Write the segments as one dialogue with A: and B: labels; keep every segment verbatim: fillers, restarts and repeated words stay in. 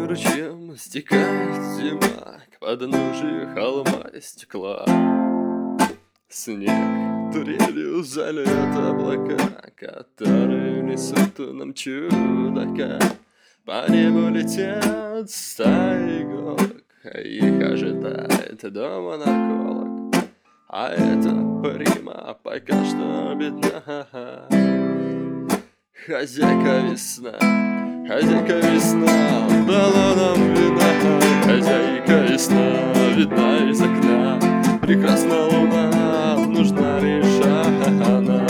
A: Тихим ручьем стекает зима к подножию холма и стекла. Снег турелью зальет облака, которые несут нам чудака. По небу летят стаи иголок, их ожидает дома нарколог. А эта прима пока что бедна. Хозяйка весна, хозяйка весна дала нам вина. Хозяйка весна видна из окна. Прекрасна луна, нужна лишь она.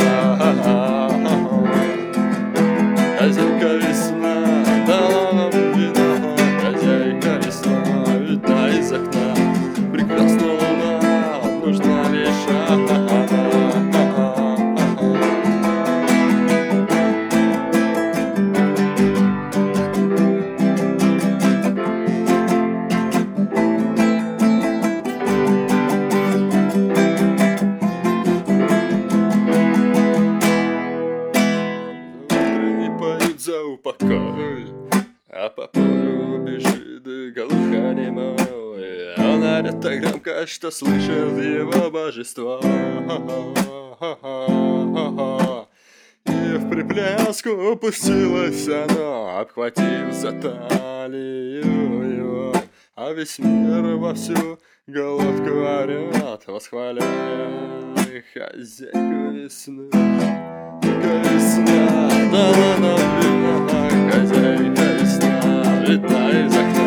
A: Хозяйка весна дала нам вина. Хозяйка весна видна из окна. Прекрасна луна, нужна лишь она. За упокой, а по полю бежит голубка немой. Он орёт так громко, что слышит его божество. И в припляску пустилось оно, обхватив за талию его. А весь мир во всю головку орёт, восхваляя хозяйку весны. Весна дала нам вина, хозяйка весна видна из окна.